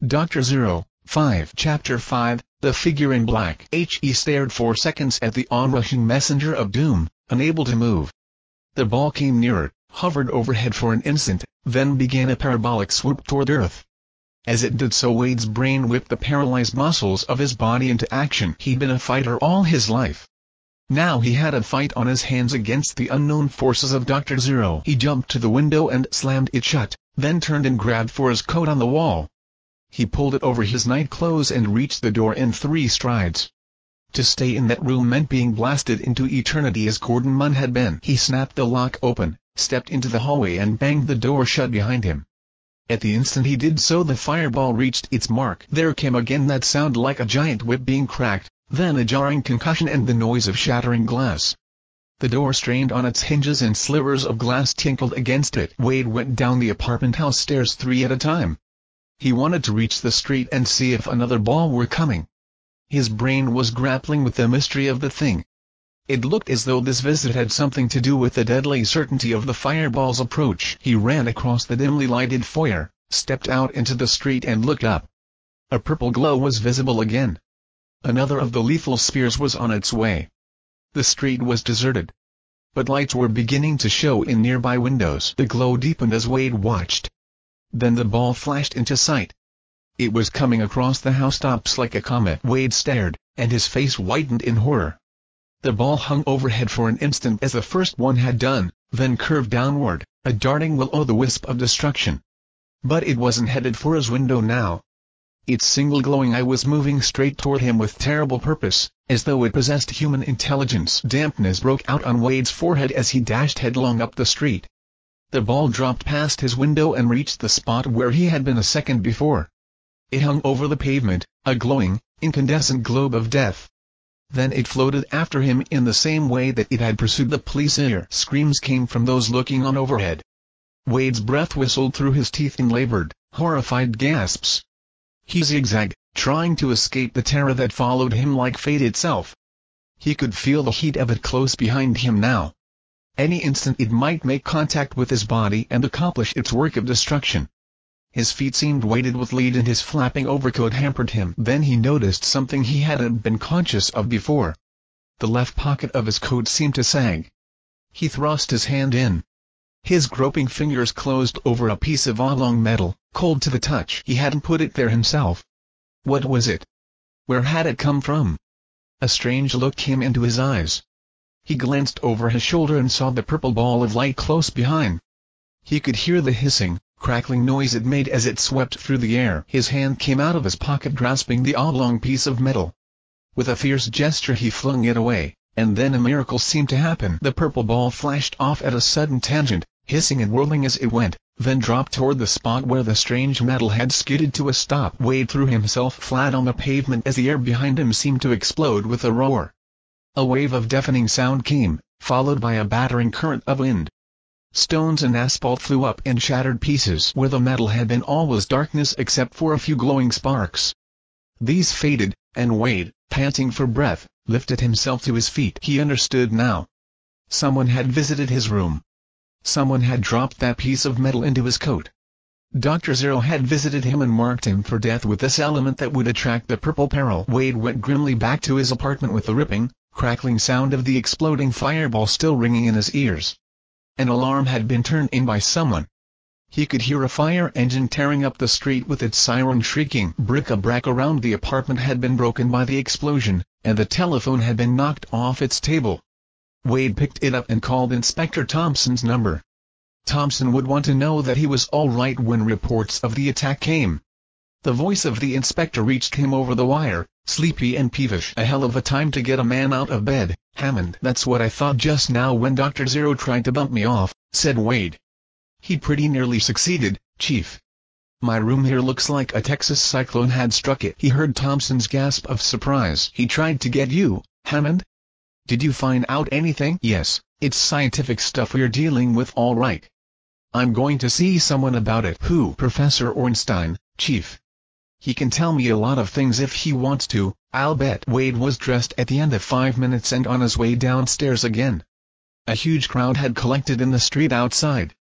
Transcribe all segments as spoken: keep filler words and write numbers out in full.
Doctor Zero, five Chapter five, The Figure in Black. He stared for seconds at the onrushing messenger of doom, unable to move. The ball came nearer, hovered overhead for an instant, then began a parabolic swoop toward Earth. As it did so, Wade's brain whipped the paralyzed muscles of his body into action. He'd been a fighter all his life. Now he had a fight on his hands against the unknown forces of Doctor Zero. He jumped to the window and slammed it shut, then turned and grabbed for his coat on the wall. He pulled it over his nightclothes and reached the door in three strides. To stay in that room meant being blasted into eternity as Gordon Munn had been. He snapped the lock open, stepped into the hallway and banged the door shut behind him. At the instant he did so, the fireball reached its mark. There came again that sound like a giant whip being cracked, then a jarring concussion and the noise of shattering glass. The door strained on its hinges and slivers of glass tinkled against it. Wade went down the apartment house stairs three at a time. He wanted to reach the street and see if another ball were coming. His brain was grappling with the mystery of the thing. It looked as though this visit had something to do with the deadly certainty of the fireball's approach. He ran across the dimly lighted foyer, stepped out into the street and looked up. A purple glow was visible again. Another of the lethal spears was on its way. The street was deserted, but lights were beginning to show in nearby windows. The glow deepened as Wade watched. Then the ball flashed into sight. It was coming across the housetops like a comet. Wade stared, and his face whitened in horror. The ball hung overhead for an instant as the first one had done, then curved downward, a darting will-o'-the-wisp of destruction. But it wasn't headed for his window now. Its single glowing eye was moving straight toward him with terrible purpose, as though it possessed human intelligence. Dampness broke out on Wade's forehead as he dashed headlong up the street. The ball dropped past his window and reached the spot where he had been a second before. It hung over the pavement, a glowing, incandescent globe of death. Then it floated after him in the same way that it had pursued the police here. Screams came from those looking on overhead. Wade's breath whistled through his teeth in labored, horrified gasps. He zigzagged, trying to escape the terror that followed him like fate itself. He could feel the heat of it close behind him now. Any instant it might make contact with his body and accomplish its work of destruction. His feet seemed weighted with lead and his flapping overcoat hampered him. Then he noticed something he hadn't been conscious of before. The left pocket of his coat seemed to sag. He thrust his hand in. His groping fingers closed over a piece of oblong metal, cold to the touch. He hadn't put it there himself. What was it? Where had it come from? A strange look came into his eyes. He glanced over his shoulder and saw the purple ball of light close behind. He could hear the hissing, crackling noise it made as it swept through the air. His hand came out of his pocket grasping the oblong piece of metal. With a fierce gesture he flung it away, and then a miracle seemed to happen. The purple ball flashed off at a sudden tangent, hissing and whirling as it went, then dropped toward the spot where the strange metal had skidded to a stop. Wade threw himself flat on the pavement as the air behind him seemed to explode with a roar. A wave of deafening sound came, followed by a battering current of wind. Stones and asphalt flew up and shattered pieces. Where the metal had been all was darkness except for a few glowing sparks. These faded, and Wade, panting for breath, lifted himself to his feet. He understood now. Someone had visited his room. Someone had dropped that piece of metal into his coat. Doctor Zero had visited him and marked him for death with this element that would attract the purple peril. Wade went grimly back to his apartment with the ripping, crackling sound of the exploding fireball still ringing in his ears. An alarm had been turned in by someone. He could hear a fire engine tearing up the street with its siren shrieking. Bric-a-brac around the apartment had been broken by the explosion, and the telephone had been knocked off its table. Wade picked it up and called Inspector Thompson's number. Thompson would want to know that he was all right when reports of the attack came. The voice of the inspector reached him over the wire, sleepy and peevish. "A hell of a time to get a man out of bed, Hammond." "That's what I thought just now when Doctor Zero tried to bump me off," said Wade. "He pretty nearly succeeded, Chief. My room here looks like a Texas cyclone had struck it." He heard Thompson's gasp of surprise. "He tried to get you, Hammond? Did you find out anything?" "Yes, it's scientific stuff we're dealing with all right. I'm going to see someone about it." "Who?" "Professor Ornstein, Chief. He can tell me a lot of things if he wants to, I'll bet." Wade was dressed at the end of five minutes and on his way downstairs again. A huge crowd had collected in the street outside.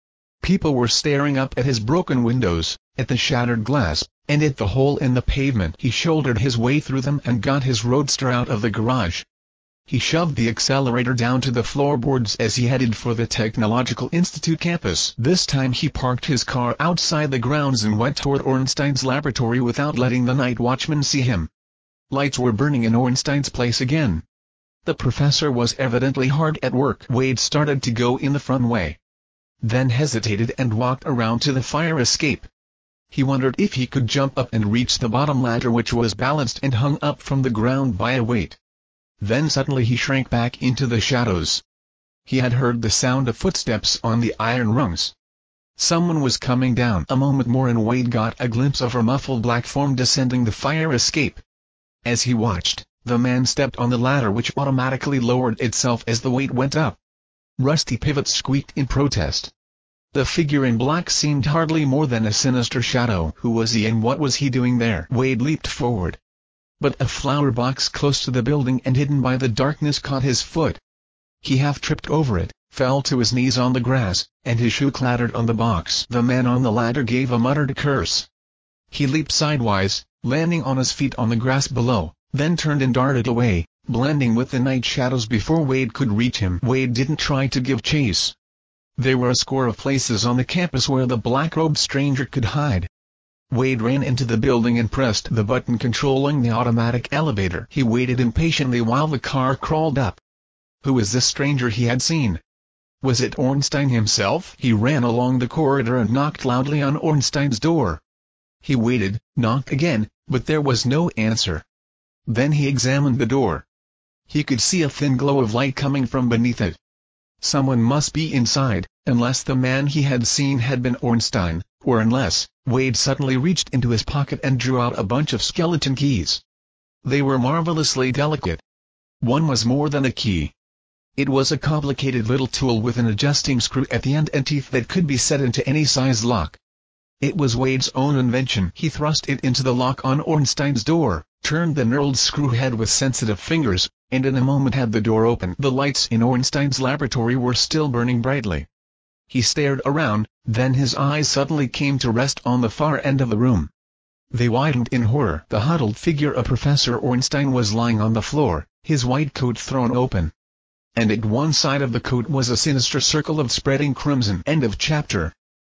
People were staring up at his broken windows, at the shattered glass, and at the hole in the pavement. He shouldered his way through them and got his roadster out of the garage. He shoved the accelerator down to the floorboards as he headed for the Technological Institute campus. This time he parked his car outside the grounds and went toward Ornstein's laboratory without letting the night watchman see him. Lights were burning in Ornstein's place again. The professor was evidently hard at work. Wade started to go in the front way, then hesitated and walked around to the fire escape. He wondered if he could jump up and reach the bottom ladder, which was balanced and hung up from the ground by a weight. Then suddenly he shrank back into the shadows. He had heard the sound of footsteps on the iron rungs. Someone was coming down. A moment more and Wade got a glimpse of a muffled black form descending the fire escape. As he watched, the man stepped on the ladder, which automatically lowered itself as the weight went up. Rusty pivots squeaked in protest. The figure in black seemed hardly more than a sinister shadow. Who was he and what was he doing there? Wade leaped forward, but a flower box close to the building and hidden by the darkness caught his foot. He half tripped over it, fell to his knees on the grass, and his shoe clattered on the box. The man on the ladder gave a muttered curse. He leaped sidewise, landing on his feet on the grass below, then turned and darted away, blending with the night shadows before Wade could reach him. Wade didn't try to give chase. There were a score of places on the campus where the black-robed stranger could hide. Wade ran into the building and pressed the button controlling the automatic elevator. He waited impatiently while the car crawled up. Who was this stranger he had seen? Was it Ornstein himself? He ran along the corridor and knocked loudly on Ornstein's door. He waited, knocked again, but there was no answer. Then he examined the door. He could see a thin glow of light coming from beneath it. Someone must be inside, unless the man he had seen had been Ornstein, or unless... Wade suddenly reached into his pocket and drew out a bunch of skeleton keys. They were marvelously delicate. One was more than a key. It was a complicated little tool with an adjusting screw at the end and teeth that could be set into any size lock. It was Wade's own invention. He thrust it into the lock on Ornstein's door, turned the knurled screw head with sensitive fingers, and in a moment had the door open. The lights in Ornstein's laboratory were still burning brightly. He stared around, then his eyes suddenly came to rest on the far end of the room. They widened in horror. The huddled figure of Professor Ornstein was lying on the floor, his white coat thrown open. And at one side of the coat was a sinister circle of spreading crimson. End of chapter.